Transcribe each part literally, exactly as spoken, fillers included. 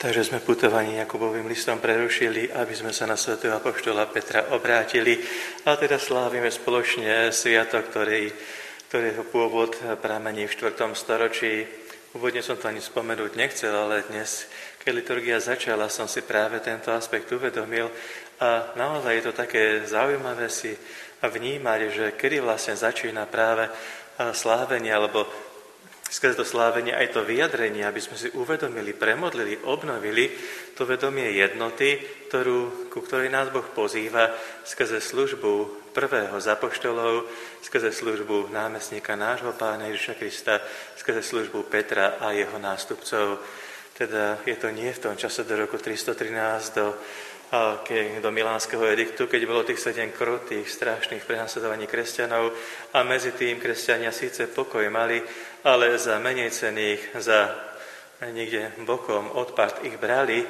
Takže sme putovanie Jakubovým listom prerušili, aby sme sa na svätého apoštola Petra obrátili. A teda slávime spoločne sviatok, ktorý, ktorého pôvod pramení v štvrtom storočí. Úvodne som to ani spomenúť nechcel, ale dnes, keď liturgia začala, som si práve tento aspekt uvedomil. A naozaj je to také zaujímavé si vnímať, že kedy vlastne začína práve slávenie, alebo skrze to slávenie aj to vyjadrenie, aby sme si uvedomili, premodlili, obnovili to vedomie jednoty, ktorú, ku ktorej nás Boh pozýva skrze službu prvého z apoštolov, skrze službu námestníka nášho Pána Ježiša Krista, skrze službu Petra a jeho nástupcov. Teda je to nie v tom čase do roku tristotrinásť, do do Milánskeho ediktu, keď bolo tých sedem krutých, strašných prenasledovaní kresťanov a medzi tým kresťania síce pokoj mali, ale za menej cenných, za niekde bokom odpart ich brali.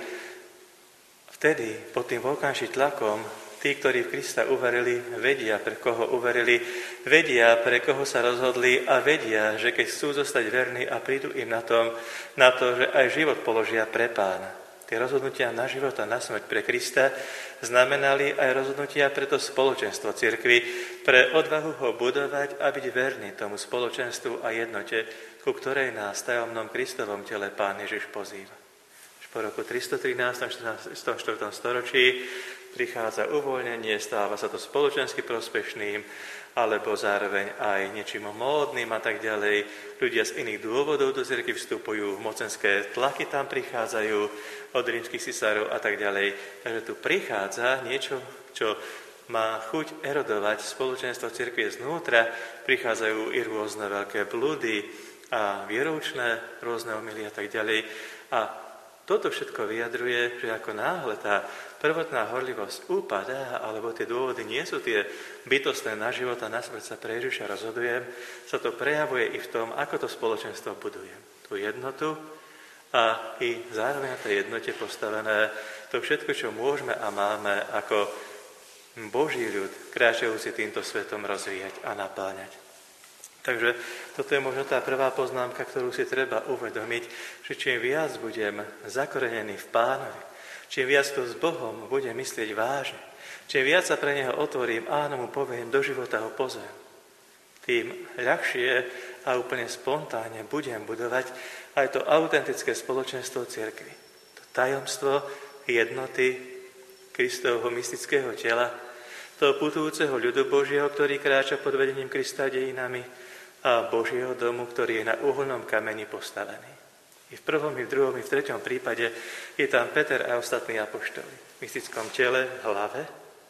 Vtedy, pod tým vonkajším tlakom, tí, ktorí v Krista uverili, vedia, pre koho uverili, vedia, pre koho sa rozhodli a vedia, že keď chcú zostať verní a prídu im na, tom, na to, že aj život položia pre Pána. Tie rozhodnutia na život a na smrť pre Krista znamenali aj rozhodnutia pre to spoločenstvo cirkvi, pre odvahu ho budovať a byť verný tomu spoločenstvu a jednote, ku ktorej nás v tajomnom Kristovom tele Pán Ježiš pozýva. Po roku tristotrinásť, štrnástom štvrtom storočí prichádza uvoľnenie, stáva sa to spoločensky prospešným, alebo zároveň aj niečím módnym a tak ďalej. Ľudia z iných dôvodov do cirkvi vstupujú, mocenské tlaky tam prichádzajú od rímskych cisárov a tak ďalej. Takže tu prichádza niečo, čo má chuť erodovať spoločenstvo cirkvi znútra. Prichádzajú i rôzne veľké blúdy a vieroučné, rôzne omily a tak ďalej. A toto všetko vyjadruje, že ako náhle tá prvotná horlivosť upadá, alebo tie dôvody nie sú tie bytostné na život a na smrť sa pre Ježiša rozhodujem, sa to prejavuje i v tom, ako to spoločenstvo budujem. Tú jednotu a i zároveň na tej jednote postavené to všetko, čo môžeme a máme ako Boží ľud, kráčajúci týmto svetom rozvíjať a napáňať. Takže toto je možno tá prvá poznámka, ktorú si treba uvedomiť, že čím viac budem zakorenený v Pánovi, čím viac to s Bohom budem myslieť vážne, čím viac sa pre Neho otvorím, áno, mu poviem, do života ho pozvem, tým ľahšie a úplne spontánne budem budovať aj to autentické spoločenstvo cirkvi. To tajomstvo jednoty Kristovho mystického tela, toho putujúceho ľudu Božieho, ktorý kráča pod vedením Krista dejinami, a Božieho domu, ktorý je na uholnom kameni postavený. I v prvom, i v druhom, i v treťom prípade je tam Peter a ostatní apoštoli. V mystickom tele, hlave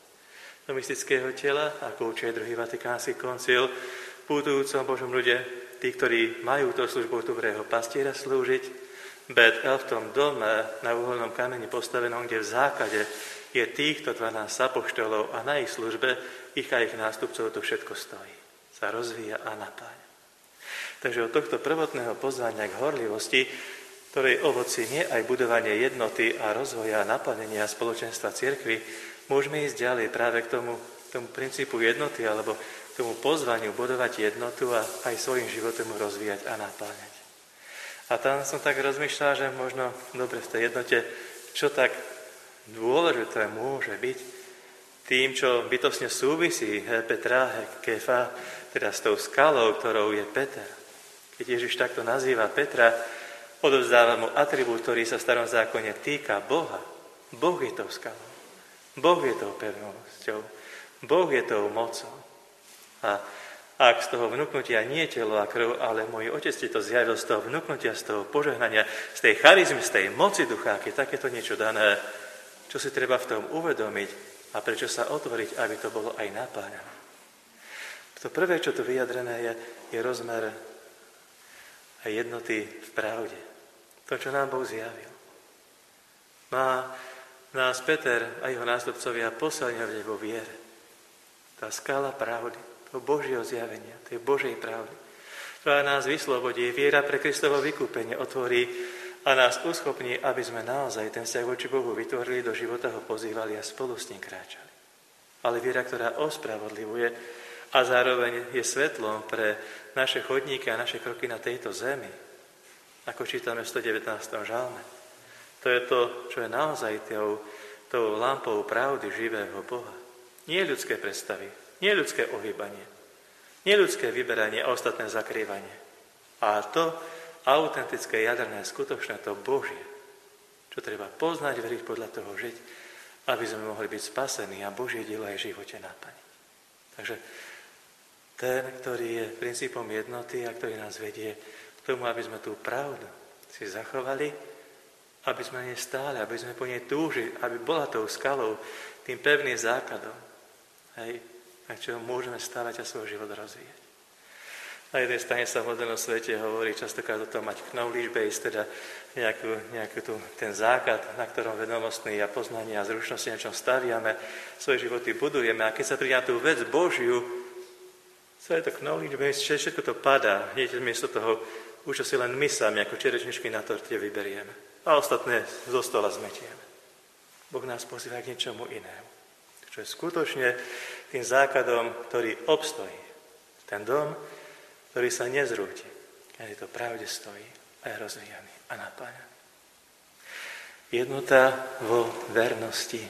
do mystického tela, ako učí druhý Vatikánsky koncil, v putujúcom Božom ľude, tí, ktorí majú to službu dobrého pastiera slúžiť, bet v tom dome na uholnom kameni postavenom, kde v základe je týchto dvanásť apoštolov a na ich službe ich a ich nástupcov to všetko stojí. Sa rozvíja a napáňa. Takže od tohto prvotného pozvania k horlivosti, ktorej ovoci nie aj budovanie jednoty a rozvoja a naplnenia spoločenstva cirkvi, môžeme ísť ďalej práve k tomu, tomu princípu jednoty alebo k tomu pozvaniu budovať jednotu a aj svojim životom rozvíjať a napáňať. A tam som tak rozmýšľal, že možno dobre v tej jednote, čo tak dôležité môže byť tým, čo bytostne súvisí Petra, Kefa, teda s tou skalou, ktorou je Peter. Keď Ježiš takto nazýva Petra, odovzdáva mu atribút, ktorý sa v starom zákone týka Boha. Boh je tou skalou. Boh je tou pevnosťou. Boh je tou mocou. A ak z toho vnúknutia nie telo a krv, ale môj Otec ti to zjavil z toho vnúknutia, z toho požehnania, z tej charizmy, z tej moci ducha, keď takéto niečo dané, čo si treba v tom uvedomiť a prečo sa otvoriť, aby to bolo aj napáňané. To prvé, čo tu vyjadrené je, je rozmer a jednoty v pravde. To, čo nám Boh zjavil. Má nás Peter a jeho nástupcovia posilňovať vo viere. Tá skala pravdy, toho Božieho zjavenia, tej Božej pravdy, ktorá nás vyslobodí, viera pre Kristovo vykúpenie otvorí a nás uschopní, aby sme naozaj ten vzťah voči Bohu vytvorili, do života ho pozývali a spolu s ním kráčali. Ale viera, ktorá ospravodlivuje a zároveň je svetlom pre naše chodníky a naše kroky na tejto zemi, ako čítame v stodevätnástom žalme. To je to, čo je naozaj tou, tou lampou pravdy živého Boha. Nie ľudské predstavy, nie ľudské ohýbanie, nie ľudské vyberanie a ostatné zakrývanie. A to autentické, jadrné, skutočné, to Božie, čo treba poznať, veriť, podľa toho žiť, aby sme mohli byť spasení a Božie dielo aj v živote naplniť. Takže ten, ktorý je princípom jednoty a ktorý nás vedie k tomu, aby sme tú pravdu si zachovali, aby sme nej stáli, aby sme po nej túžili, aby bola tou skalou, tým pevným základom, hej, na čom môžeme stávať a svoj život rozvíjať. Na jednej strane sa v modernom svete hovorí častokrát o tom mať knowledge base, teda nejakú, nejakú tu, ten základ, na ktorom vedomostný a poznanie a zručnosti, na čom staviame, svoje životy budujeme. A keď sa príde na tú vec Božiu, celé to knowledge base, všetko to padá. Hneď miesto toho, už si len my sami, ako čerečničky na torte vyberieme. A ostatné zo stola zmetieme. Boh nás pozýva k niečomu inému. Čo je skutočne tým základom, ktorý obstojí. Ten dom, ktorý sa nezrúti. Keď to pravde stojí a je rozvíjaný a napája. Jednota vo vernosti.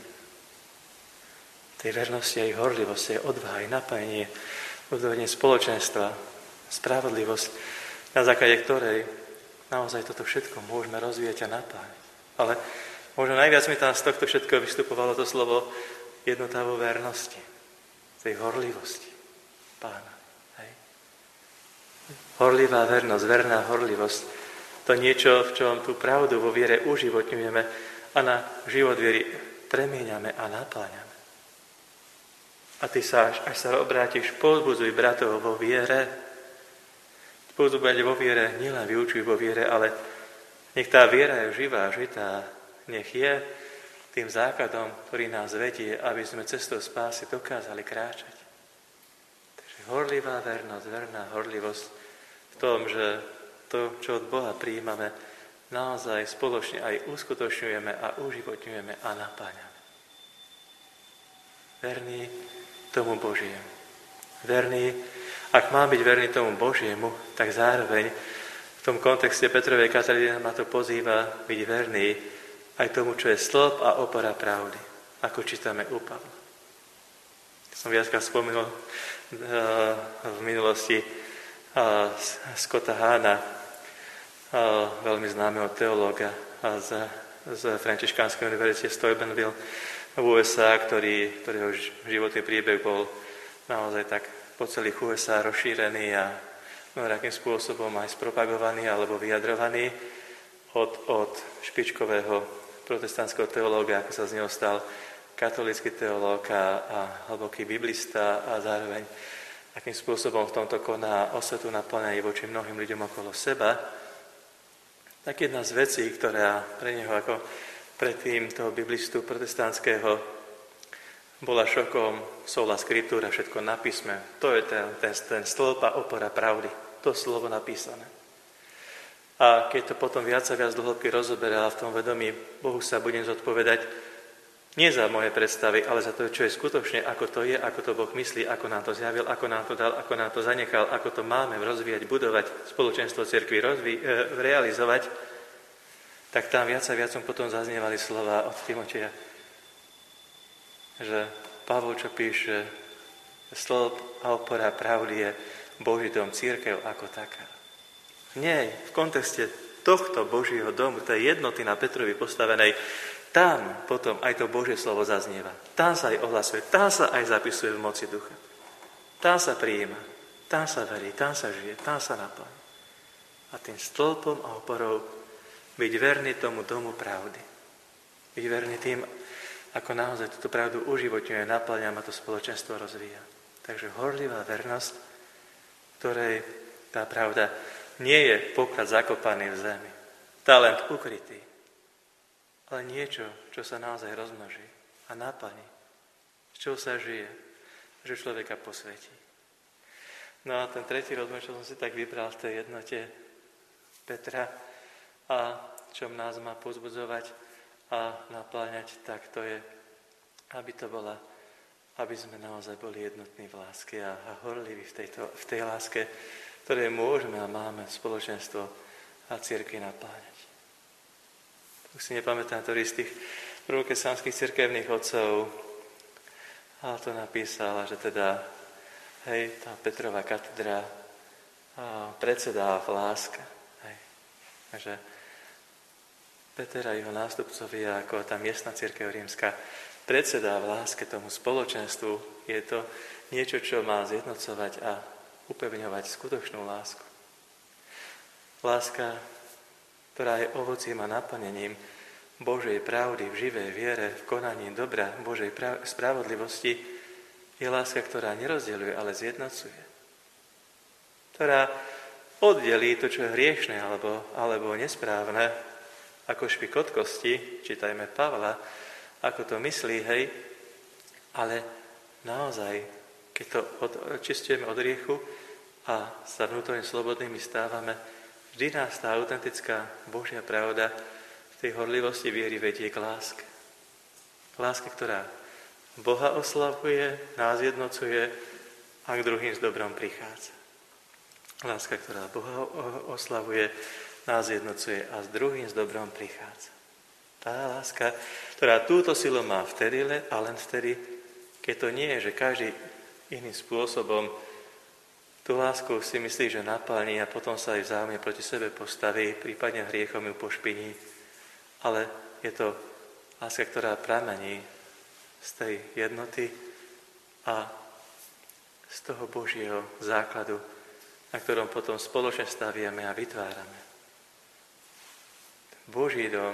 Tej vernosti aj horlivosti, aj odvaha, aj napájenie, budovanie spoločenstva, spravodlivosť, na základe ktorej naozaj toto všetko môžeme rozvíjať a napájať. Ale možno najviac mi tam z tohto všetko vystupovalo to slovo jednota vo vernosti, tej horlivosti Pána. Hej. Horlivá vernosť, verná horlivosť, to niečo, v čom tú pravdu vo viere uživotňujeme a na život viery premieňame a napáňame. A ty sa, až, až sa obrátiš, povzbudzuj bratov vo viere, povzbudzovať vo viere, nielen vyučuj vo viere, ale nech tá viera je živá, žitá, nech je tým základom, ktorý nás vedie, aby sme cestou spásy dokázali kráčať. Takže horlivá vernosť, verná horlivosť v tom, že to, čo od Boha prijímame, naozaj spoločne aj uskutočňujeme a uživotňujeme a napáňame. Verný tomu Božiemu. Verný. Ak mám byť verný tomu Božiemu, tak zároveň v tom kontexte Petrovej Kataríny ma to pozýva byť verný aj tomu, čo je stĺp a opora pravdy, ako čítame u Pavla. Som viackrát spomenul uh, v minulosti uh, Scotta Hahna, uh, veľmi známeho teológa uh, z, z Františkánskej univerzity Steubenville v ú es á, ktorý, ktorého životný príbeh bol naozaj tak po celých ú es á rozšírený a nejakým spôsobom aj spropagovaný alebo vyjadrovaný od, od špičkového protestantského teológa, ako sa z neho stal katolícky teológ a, a hlboký biblista a zároveň akým spôsobom v tomto koná osvetu naplňajú voči mnohým ľuďom okolo seba. Tak jedna z vecí, ktorá pre neho ako predtým toho biblistu protestantského bola šokom, sola skriptúra, všetko na písme. To je ten, ten, ten stĺp a opora pravdy. To slovo napísané. A keď to potom viac a viac dlhobky rozoberá v tom vedomí, Bohu sa budem zodpovedať nie za moje predstavy, ale za to, čo je skutočne, ako to je, ako to Boh myslí, ako nám to zjavil, ako nám to dal, ako nám to zanechal, ako to máme rozvíjať, budovať, spoločenstvo cirkvi rozví, e, realizovať, tak tam viac a viac potom zaznievali slova od Timoteja, že Pavol, čo píše, stĺp a opora pravdy je Boží dom, cirkev ako taká. Nie, v kontexte tohto Božieho domu, tej jednoty na Petrovi postavenej, tam potom aj to Božie slovo zaznieva. Tam sa aj ohlasuje, tam sa aj zapisuje v moci ducha. Tam sa prijíma, tam sa verí, tam sa žije, tam sa naplní. A tým stĺpom a oporou byť verný tomu domu pravdy. Byť verný tým, ako naozaj túto pravdu uživotňuje, naplňa a to spoločenstvo rozvíja. Takže horlivá vernosť, ktorej tá pravda nie je poklad zakopaný v zemi, talent ukrytý, ale niečo, čo sa naozaj rozmnoží a naplní, z čoho sa žije, že človeka posvetí. No a ten tretí rozmer, čo som si tak vybral v tej jednote Petra a čo nás má povzbudzovať a napláňať, tak to je, aby to bola, aby sme naozaj boli jednotní v láske a, a horliví v, tejto, v tej láske, ktoré môžeme a máme spoločenstvo a cirkvi napláňať. Už si nepamätám, ktorý z tých prvokesanských cirkevných otcov, ale to napísal, že teda, hej, tá Petrova katedra predsedá v láske. Hej. Takže Peter a jeho nástupcovia, ako tá miestna cirkev rímska, predsedá v láske tomu spoločenstvu. Je to niečo, čo má zjednocovať a upevňovať skutočnú lásku. Láska, ktorá je ovocím a naplnením Božej pravdy v živej viere, v konaní dobra, Božej prav- spravodlivosti, je láska, ktorá nerozdeľuje, ale zjednocuje. Ktorá oddelí to, čo je hriešne alebo, alebo nesprávne, ako špikot kosti, čítajme Pavla, ako to myslí, hej, ale naozaj, keď to očistujeme od hriechu a sa vnútorne slobodnými stávame, vždy nás tá autentická Božia pravda v tej horlivosti viery vedie k láske. K láske, ktorá Boha oslavuje, nás jednocuje a k druhým s dobrom prichádza. Láska, ktorá Boha oslavuje, nás jednocuje a s druhým s dobrom prichádza. Tá láska, ktorá túto silu má vtedy a len vtedy, keď to nie je, že každý iným spôsobom tú lásku si myslí, že naplní a potom sa aj vzájomne proti sebe postaví, prípadne hriechom ju pošpiní. Ale je to láska, ktorá pramení z tej jednoty a z toho Božieho základu, na ktorom potom spoločne staviame a vytvárame. Boží dom,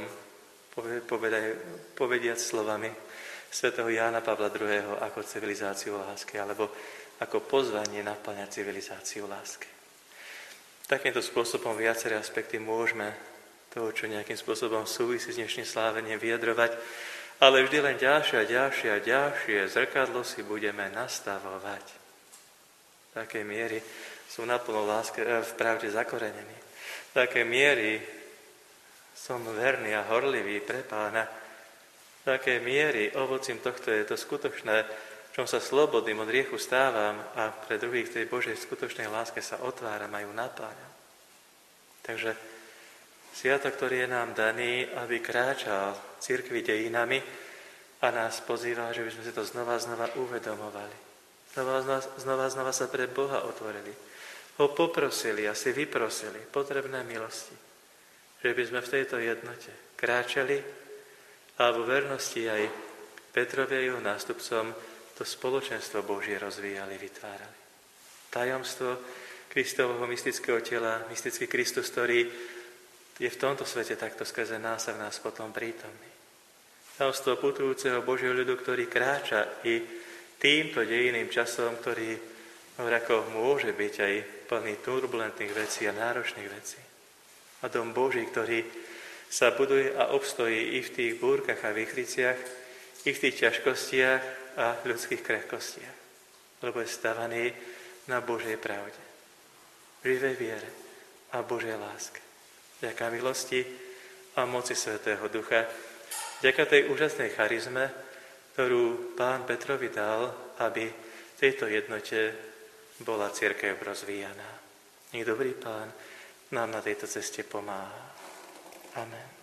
povediac slovami svätého Jána Pavla druhého. ako civilizáciu lásky, alebo ako pozvanie naplňať civilizáciu lásky. Takýmto spôsobom viaceré aspekty môžeme toho, čo nejakým spôsobom súvisí s dnešným slávením, vyjadrovať, ale vždy len ďalšie a ďalšie a ďalšie zrkadlo si budeme nastavovať. V takej miery sú naplno láske, v pravde zakorenení. V takej miery som verný a horlivý pre Pána. V takej miery ovocím tohto je to skutočné, v čom sa slobodným od hriechu stávam a pre druhých v tej Božej skutočnej láske sa otváram a ju napáňam. Takže sviatok, ktorý je nám daný, aby kráčal cirkvi dejinami a nás pozýva, že by sme si to znova znova uvedomovali. Znova znova, znova, znova sa pre Boha otvorili. Ho poprosili a si vyprosili potrebné milosti. Že by sme v tejto jednote kráčali a vo vernosti aj Petrovi a jeho nástupcom to spoločenstvo Božie rozvíjali, vytvárali. Tajomstvo Kristovho mystického tela, mystický Kristus, ktorý je v tomto svete takto skrze nás a v nás potom prítomný. Tajomstvo putujúceho Božieho ľudu, ktorý kráča i týmto dejiným časom, ktorý ako môže byť aj plný turbulentných vecí a náročných vecí. A dom Boží, ktorý sa buduje a obstojí i v tých búrkach a výchriciach, i v tých ťažkostiach a ľudských krehkostiach. Lebo je stavaný na Božej pravde, živej viere a Božej láske. Vďaka milosti a moci Svätého Ducha, vďaka tej úžasnej charizme, ktorú Pán Petrovi dal, aby v tejto jednote bola cirkev rozvíjaná. Nech dobrý Pán nám na tejto ceste pomáha. Amen.